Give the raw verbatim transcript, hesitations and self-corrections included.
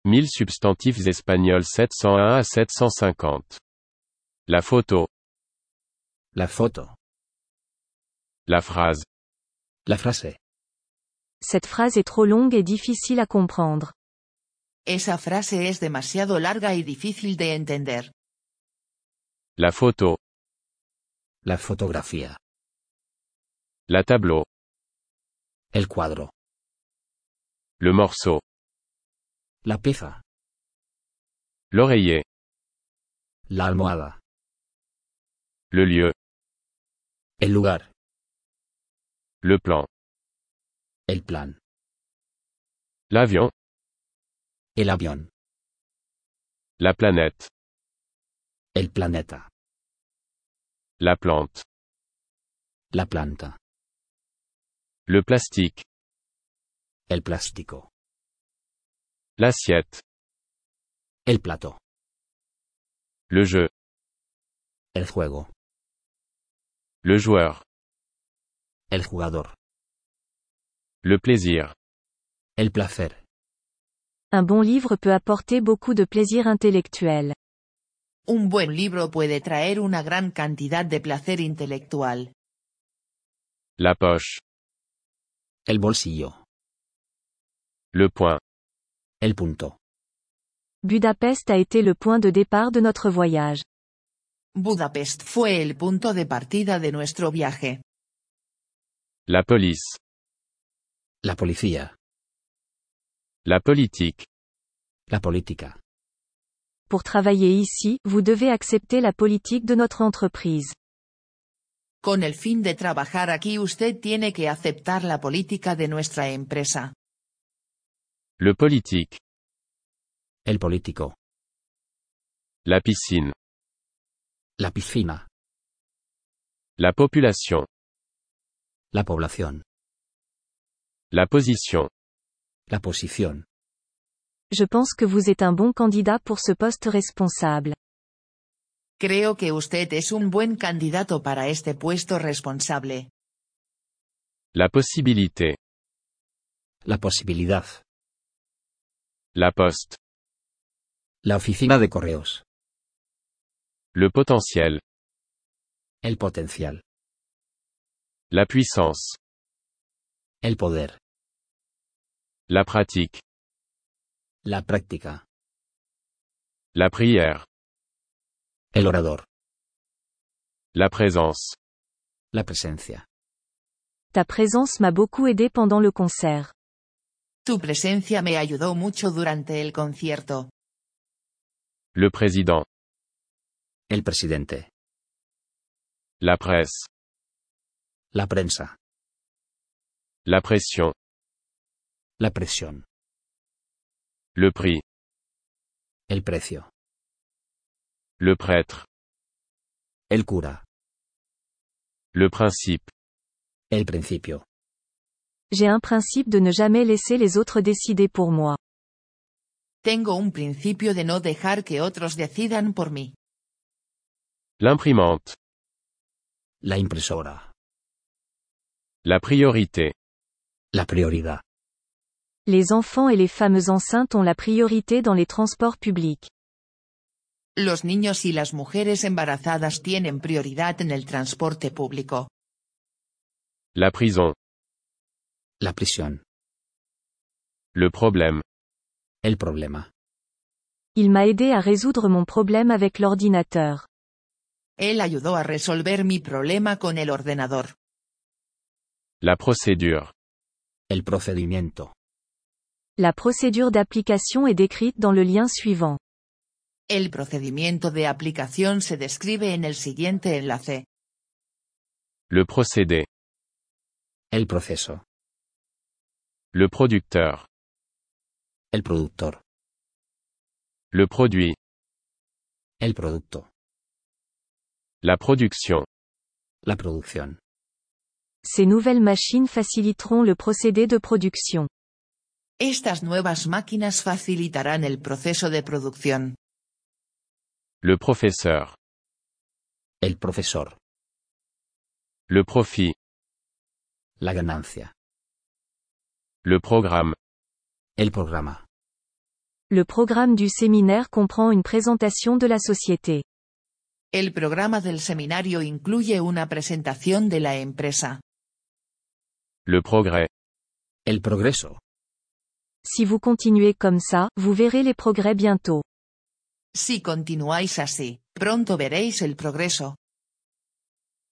mille substantifs espagnols sept cent un à sept cent cinquante. La photo. La foto. La phrase. La frase. Cette phrase est trop longue et difficile à comprendre. Esa frase es demasiado larga y difícil de entender. La photo. La fotografía. La tableau. El cuadro. Le morceau. La pieza. L'oreiller. La almohada. Le lieu. El lugar. Le plan. El plan. L'avion. El avión. La planète. El planeta. La plante. La planta. Le plastique. El plástico. L'assiette. El plato. Le jeu. El juego. Le joueur. El jugador. Le plaisir. El placer. Un bon livre peut apporter beaucoup de plaisir intellectuel. Un buen libro puede traer una gran cantidad de placer intelectual. La poche. El bolsillo. Le point. El punto. Budapest a été le point de départ de notre voyage. Budapest fue el punto de partida de nuestro viaje. La police. La policía. La politique. La política. Pour travailler ici, vous devez accepter la politique de notre entreprise. Con el fin de trabajar aquí usted tiene que aceptar la política de nuestra empresa. Le politique. El político. La piscine. La piscina. La population. La población. La position. La posición. Je pense que vous êtes un bon candidat pour ce poste responsable. Creo que usted es un buen candidato para este puesto responsable. La possibilité. La posibilidad. La poste. La oficina de correos. Le potentiel. El potencial. La puissance. El poder. La pratique. La práctica. La prière. El orador. La présence. La presencia. Ta présence m'a beaucoup aidé pendant le concert. Tu presencia me ayudó mucho durante el concierto. Le président. El presidente. La presse. La prensa. La pression. La presión. Le prix. El precio. Le prêtre. El cura. Le principe. El principio. J'ai un principe de ne jamais laisser les autres décider pour moi. Tengo un principio de no dejar que otros decidan por mí. L'imprimante. La impresora. La priorité. La prioridad. Les enfants et les femmes enceintes ont la priorité dans les transports publics. Los niños y las mujeres embarazadas tienen prioridad en el transporte público. La prison. La prisión. Le problème. El problema. Il m'a aidé à résoudre mon problème avec l'ordinateur. Él ayudó a resolver mi problema con el ordenador. La procédure. El procedimiento. La procédure d'application est décrite dans le lien suivant. El procedimiento de aplicación se describe en el siguiente enlace. Le procédé. El proceso. Le producteur. El productor. Le produit. El producto. La production. La producción. Ces nouvelles machines faciliteront le procédé de production. Estas nuevas máquinas facilitarán el proceso de producción. Le professeur. El profesor. Le profit. La ganancia. Le programme. El programa. Le programme du séminaire comprend une présentation de la société. El programa del seminario incluye una presentación de la empresa. Le progrès. El progreso. Si vous continuez comme ça, vous verrez les progrès bientôt. Si continuáis así, pronto veréis el progreso.